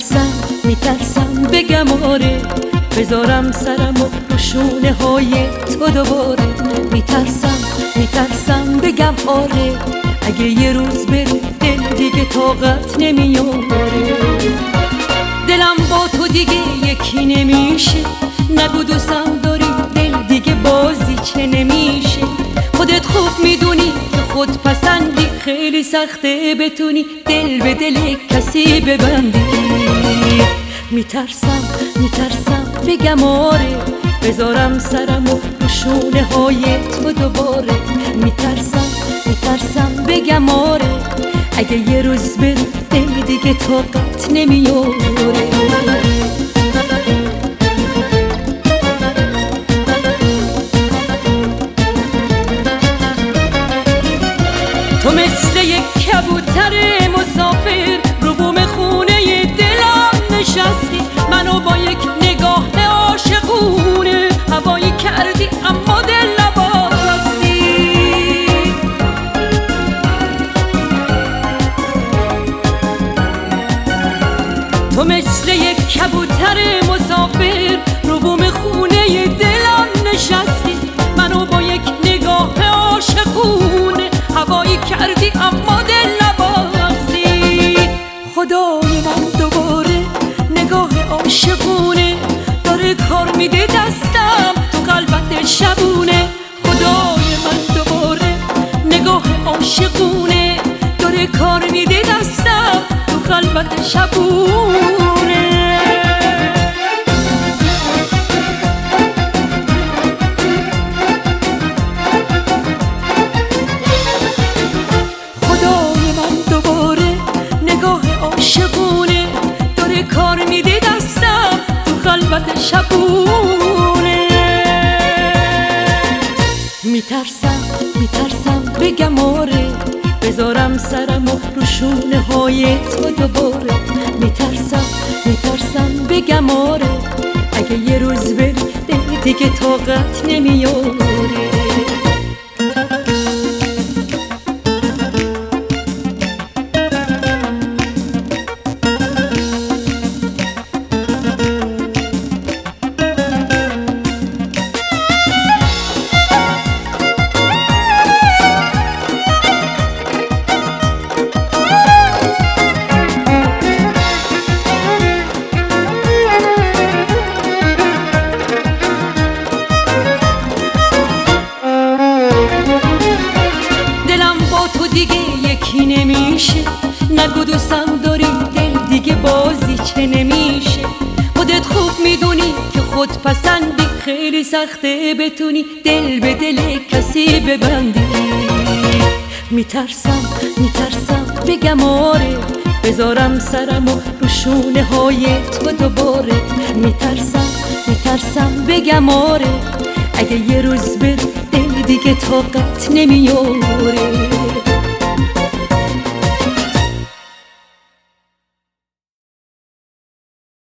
میترسم بگم آره، بذارم سرمو رو شونه های تو دوباره. میترسم بگم آره، اگه یه روز بری دل دیگه طاقت نمیاره. دلم با تو دیگه یکی نمیشه، نگو دوستم داری دل دیگه بازی چه نمیشه. خودت خوب میدونی که خود پسندی، خیلی سخته بتونی دل به دل کسی ببندی. میترسم بگم آره، بذارم سرمو رو شونه های تو دوباره. میترسم بگم آره، اگه یه روز بری دل دیگه طاقت نمیاره. تو مثل یک کبوتر مسافر رو بوم خونه دلم نشستی، منو با یک نگاه عاشقونه هوایی کردی اما دل نباستی. تو مثل یک کبوتر مسافر رو بوم خونه دلم نشستی، منو با یک نگاه عاشقونه هوایی کردی اما دل نباستی. خدای من دوباره نگاه عاشقونه داره کار میده دستم تو قلبت شبونه. خدای من دوباره نگاه عاشقونه داره کار میده دستم تو قلبت شبونه. عاشقونه داره کار میده دستم تو قلبت شبونه. میترسم بگم آره، بذارم سرمو رو شونه های تو دوباره. میترسم بگم آره، اگه یه روز بری دل دیگه طاقت نمیاره. تو دیگه یکی نمیشه، نگو دوستم داری دل دیگه بازی چه نمیشه. خودت خوب میدونی که خود پسندی، خیلی سخته بتونی دل به دل کسی ببندی. میترسم بگم آره، بذارم سرمو رو شونه های تو دوباره. میترسم بگم آره، اگه یه روز بری دل دیگه طاقت نمیاره.